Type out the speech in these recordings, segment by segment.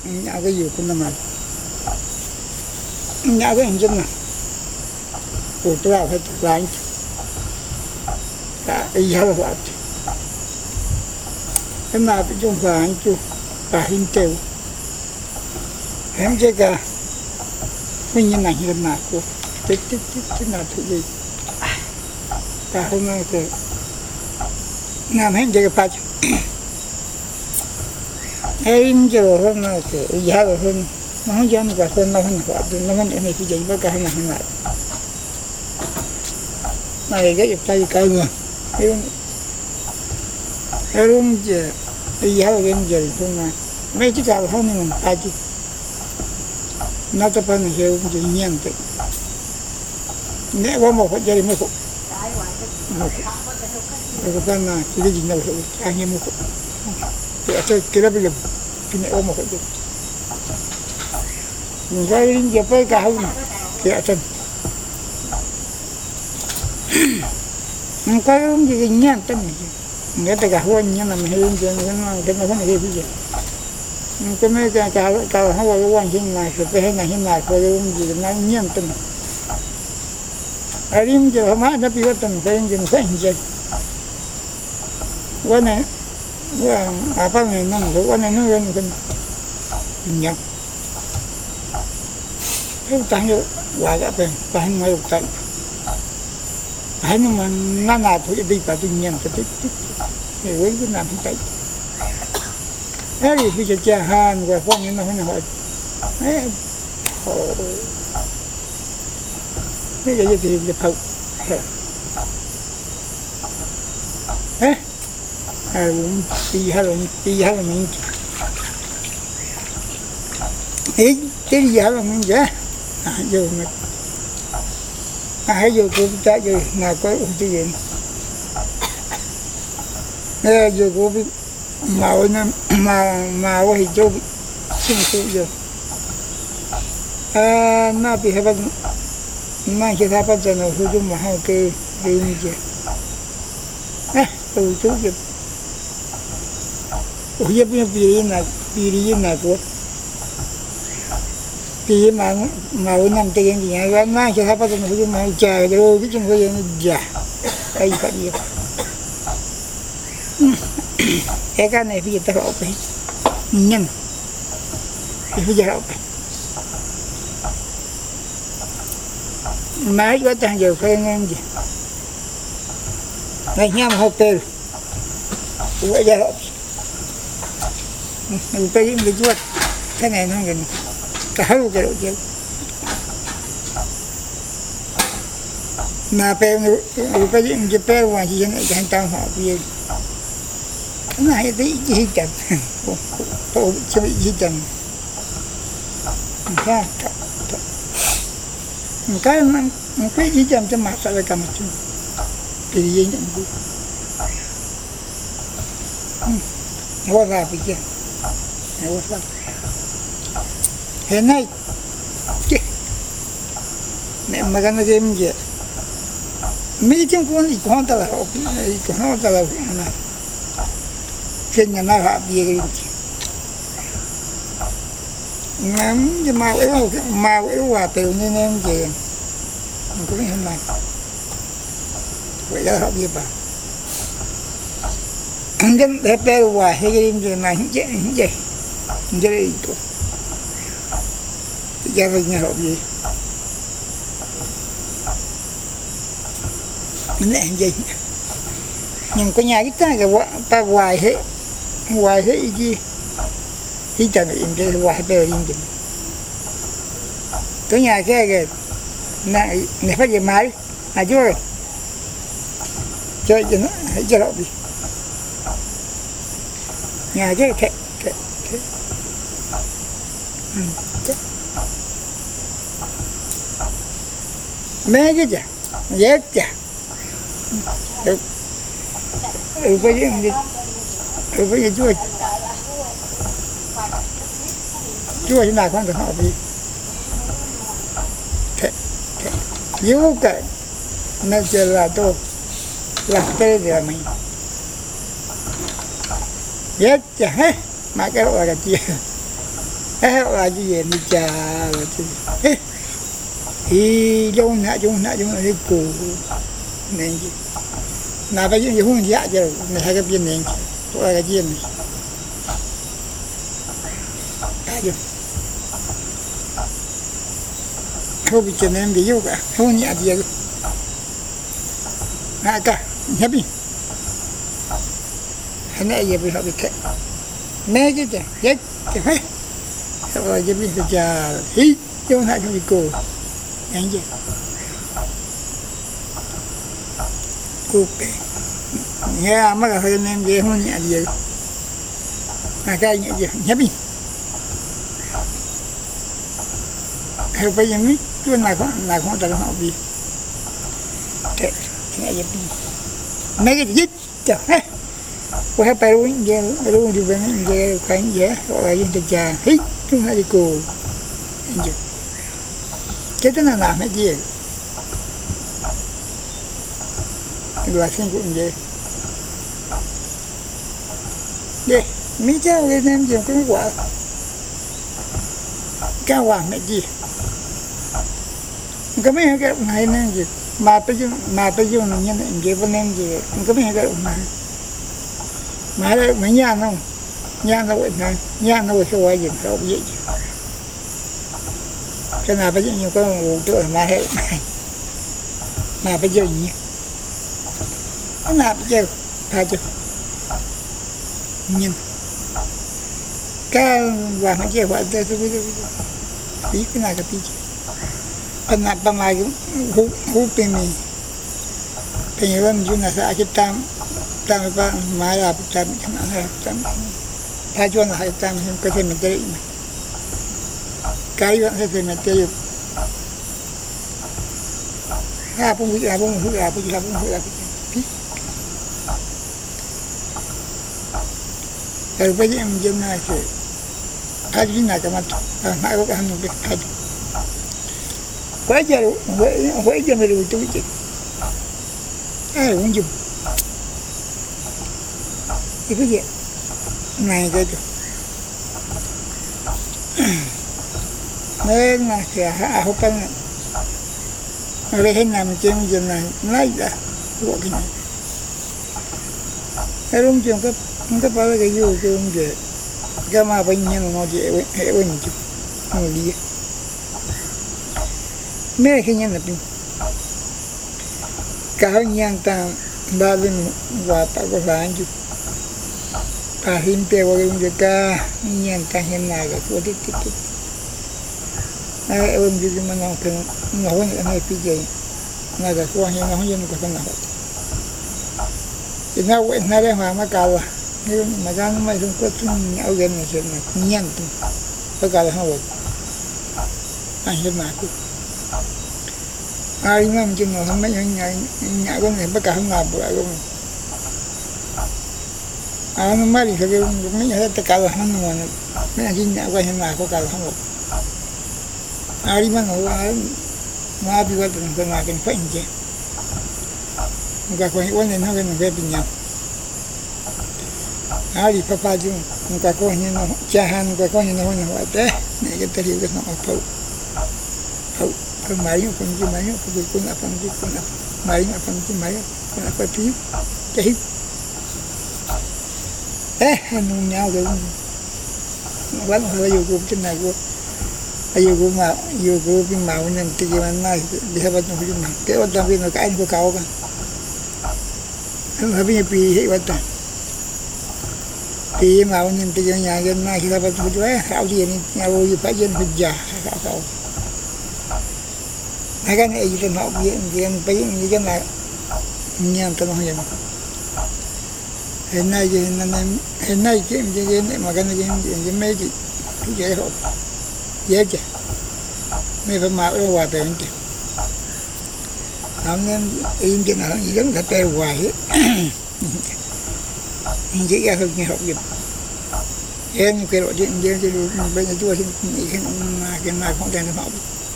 nhà cái gì cũng nằm nhà cái hình chân này của tôi phải lại cả giờ là vậy cái nào bị chung phải anh chú cả hình tiêu em chơi cả mình như này như nào cô chết nào thử đi cả hôm nay thì làm hết chơi cái em giờ hôm nay thì giờ là hôm nó không dám cả hôm nào nó vẫn em thì vậy với cả hôm nay này cái tay cây mà em luôn giờ giờ là em giờ hôm nay mấy chiếc cào không mình tay chứ nó tập anh hiểu cũng chỉ nhiên thôi nếu có một cái gì mới phục rồi cái này chỉ cái gì nào hiểu anh em mới phục thì cái đó bây giờ cái này ôm một cái gì mình ra đi giờ phải cả hôm thì chân cái gì cái nhiên tên này người ta cả hôm nhiên là mình hiểu cái nó không hiểu gì cái mấy cái không có quan hình này phải hay này hình này phải gì nó nhiên tên ở đây giờ hôm nay nó bị cái tên phải gì phải gì cái này à phải này nó cái này nó lên cái nhóc cái tăng vô qua cái bên phải ngay tại hay mà nó nào thôi đi cả tự nhiên cái thì với cái làm cái ấy thì cha han và phong như nó không hỏi ấy cái gì thì cái phật ấy cũng đi hay là mình ấy cái gì hay là mình vậy giờ mà hãy giờ tôi chạy rồi nào có cái gì nè giờ cô biết màu màu thì cho xin sự giờ nó bị hết bằng mang cái tháp chân nó hư chung mà hai cái gì tôi chú giờ ủa giờ bị này của thì mà nằm tiền gì vậy mang cái tháp chân nó hư chung mà chờ rồi cái chân cái già cái gì cái này bây giờ ta học đấy nhân bây giờ học máy quá tăng giờ phải nghe gì này nhắm học từ bây giờ học mình phải những cái chuột cái này nó gần cả hai cái độ chứ mà phải những cái phải hoàn chỉ này cái tao học gì này tí gì chẳng tôi chưa bị gì chẳng cái gì chẳng cho mặt sao lại cầm chung thì gì nhận cũng hóa ra bây giờ hóa ra hiện nay nè mà cái game gì mấy tiếng cũng đi con ta là học con ta là trên nhà nào học gì cái mà yếu hòa từ nên em gì cũng như này vậy đó học gì bà anh cái để bé hòa hay cái gì này gì gì tụ giờ bây giờ học gì mình làm gì nhưng có nhà cái ta ta hoài hết gì thì chẳng là cái hoài bề in gì có nhà cái này phải về máy chú ơi chơi cho nó hãy cho đâu đi nhà cái mấy cái chả dễ chả được bây giờ chú ơi nào không được học gì yếu cái nên chỉ là tôi làm cái gì là mình dễ chả hết mà cái đó là cái gì là cái gì đi cha là chứ thì chúng đi cù nên chứ nào bây giờ không dạ chứ này hai cái viên nên tôi là cái gì này ayo không bị chèn em bị yêu cả không nhẹ gì à cả happy anh ấy giờ bị họ bị thế mẹ chứ chết phải rồi giờ bị già hí chúng ta không bị cô anh chứ cô nghe mà cái em gì không nhẹ gì à cái nhẹ gì happy không phải như cái này không phải họ bị thế này vậy mấy cái gì chứ có hay phải luôn đi bên về cái gì gọi là gì cha hít chúng ta đi cô cái đó là làm cái gì là sinh cũng vậy đây mấy cháu cái em dùng cái quả cao hoàng mẹ gì cái mấy cái này nè gì mà bây giờ nó như vậy bên em gì cái mấy cái này mà đây mấy nhà nó vậy này nhà nó cái gì đâu vậy cái nào bây giờ nhiều cái uống tuổi mà hết mà bây giờ gì cái nào bây giờ phải chứ nhìn cái và mấy cái gọi tôi biết cái này cái gì apa mai huping ni penyelam juna sa tam apa mala tam tajuan hai tam ke cemetery kayu ke cemetery apa kalau pergi menjumlah ke hari ni nak mat nak aku kan nak haji wajar melu itu je unjuk itu je naik itu nên là aku kan lehen nam jem naik dah buat ni orang jengkap kita pada kayu je gama banyak mau je unjuk dia mấy cái nhân là gì cáo nhang tang ba bên và tạo có phải chứ à hiểm bèo vào cái ca nhang tang hiện nay là tôi thích ai em đi mà nó thường nó cái này phi gì này là quan hiện nó không có phần nào thì nó quên nó đây mà cao à nhưng mà ra nó mới không có chung nhau gần này chuyện này nhang có cao là không được anh hiện nay ai mà chừng nào mấy nhà con này bất cả không làm lại luôn nó mới đi cái mấy nhà tất cả là không mà mấy nhà chính nhà quay hiện nay có cả là không được ai mà nó bị cái tình trạng cái phải chứ người coi quan nên nó cái nó về bên nhau ai đi papa chứ người coi như nó cha han người coi như nó vậy thế này cái thời cái nó phâu kemarin kemarin pun apa kemarin apa piu cahip nung nhau rồi vẫn hơi yêu trên này cô yêu cô cái màu nên cái gì mà này đi theo bên trong cái bên trong bên cái anh của cậu cả hơi bị bị hết vậy thì màu nên cái nhà bên này khi ta bên trong cái hảo gì này nhà vô phải dân phải già cậu hai cái này thì họ viện bây như cái này nhang tôi nói hiện nay cái này mà cái này cái mấy thì dễ hộ dễ chứ mấy phải mạo nó hòa tiền chứ không nên im chuyện nào gì giống là teo hoài hết chỉ ra hơn như học nghiệp em cái loại chuyện bây giờ chúa xin cái này không thể học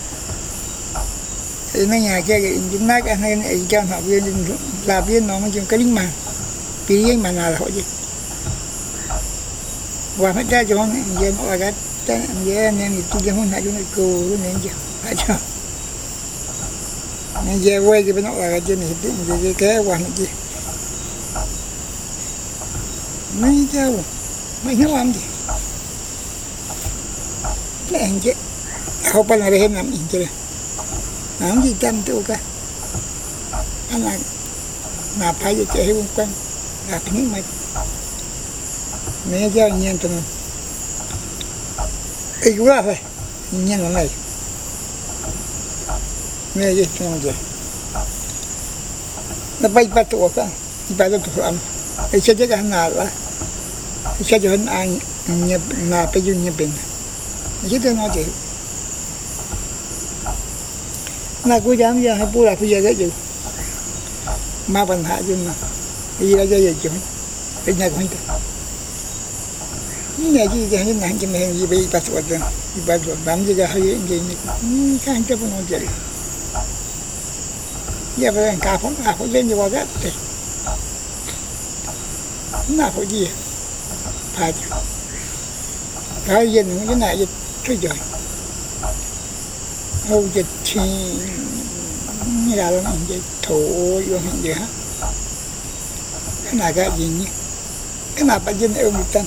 thì mấy nhà kia chúng nó cái này cho học viên là viên nó mới dùng cái lính mà vì mà nào là họ gì và phải ra cho nó dân là cái ta ya nem tu je hun ha ju ko ru nem je ha cha nem je we ke no la je ni de ke wa ni je ni je mấy nó làm gì cái anh chứ không phải là để làm gì chứ làm gì tâm tôi cả anh là phải cho chị không quen là cái mà mẹ cho nhiên tụi mình ít quá phải nhiên là này mẹ gì không vậy nó bay bắt tụi con bay tụi anh cái chơi cái nào là cái cho anh nhập là phải dùng nhập bình chứ tôi nói chị là cô dám giờ hay bố là bây giờ cái gì mà vẫn hạ dùng mà bây giờ giờ chúng cái nhà của anh những nhà gì cái những hàng cái này gì bị bắt rồi bị bắt rồi làm gì cái hay gì như cái anh chấp nó vậy giờ bây giờ cà pháo lên như vậy đấy nào phải gì phải cái dân cái này dịch thôi rồi hầu dịch thì như là làm gì thổ vô hình gì hết cái này cái gì nhỉ cái nào phải dân yêu người ta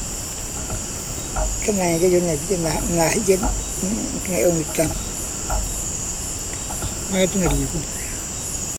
cái này cái dân này cái là dân cái yêu người ta mấy cái này gì cũng